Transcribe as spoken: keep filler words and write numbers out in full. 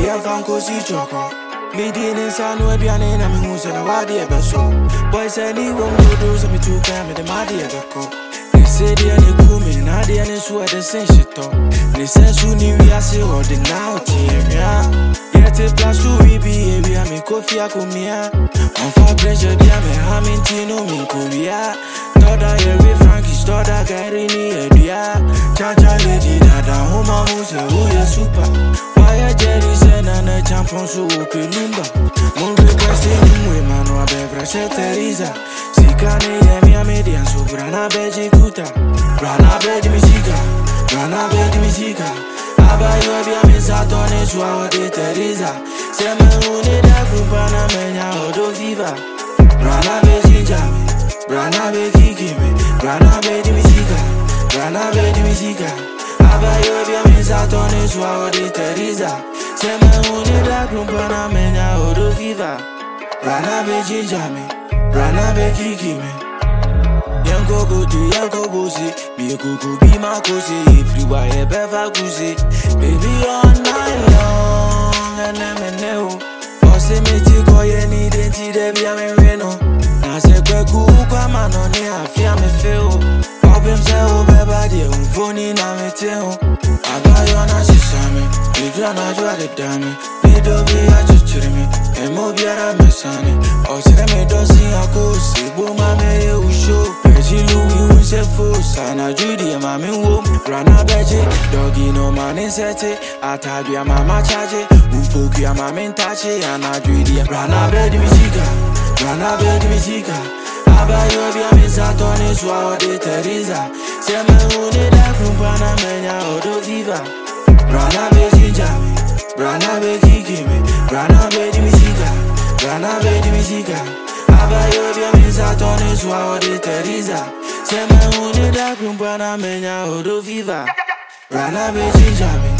am Fanko si choco. Me didn't sound no Diana, and I'm who's in a wadi ever so. Boys, any one go do some two time with the Madi ever call. They say they are the women, now they are the sweat the same shit up. They say soon we are say all the now, yeah. Yet a plus two we be, we are me coffee, I come here. On fire pressure, they are me hamming Tino, me Korea. Toda every Frankie, Stoda Gary, yeah. Chacha lady, Dada, Homa Muse, who is super. Why Jerry said, and a champion so open lumber. Mon requesting with Manoa Bevra, Teresa. Sikane, Yami, Median, so Brana Beji Kuta. Brana Bedi Misiga, Brana Bedi Misiga. Abayo, Abia, Misatone, Suave de Teresa. Sema, Unida, Kumpana, Mena, Odo Viva. Brana Beji Jami, Brana Beji Kimi, Brana Bedi Misiga, Brana Bedi Misiga. Abayo, Abia, Misatone, Suave de Teresa. Sema, Unida, Kumpana, Mena, Odo Viva. Brana Beji Jami, Brana Beji Kimi. Yanko go to Yanko go see, be a cuckoo, be my cozy. If you are a bever goosey, baby, all night long, and I'm a neo. Or say me to go any identity, they be a me reno. Now say, Kwaku, come on, on here, I feel me feel. Pop himself, baby, I'm funny, now me tell. I got you on a sesame, if you're not, you are the dummy. They don't be a judge me, and move your messani. Or say me, don't see a cool, see, boom, I'm a show. Louis wins a fool, Sana Judy, Mammy Womb, Brana Beji, Doggy no man in Sete, Atabia Mama Chaje, Umpukia Mamin Tachi, Anna Judy, Brana Bedi Misiga, Brana Bedi Misiga, Abayo Bia Misatone, Suave de Teresa, Sema Unida Kumpana Mena, Odo Viva, Brana Beji Jami, Brana Beji Kimi, Brana Bedi Misiga, Brana Bedi Misiga. Abayo Bia Misatone, Suave de Teresa. Sema Unida Kumpana Mena, Odo Viva. Brana Beji Jami.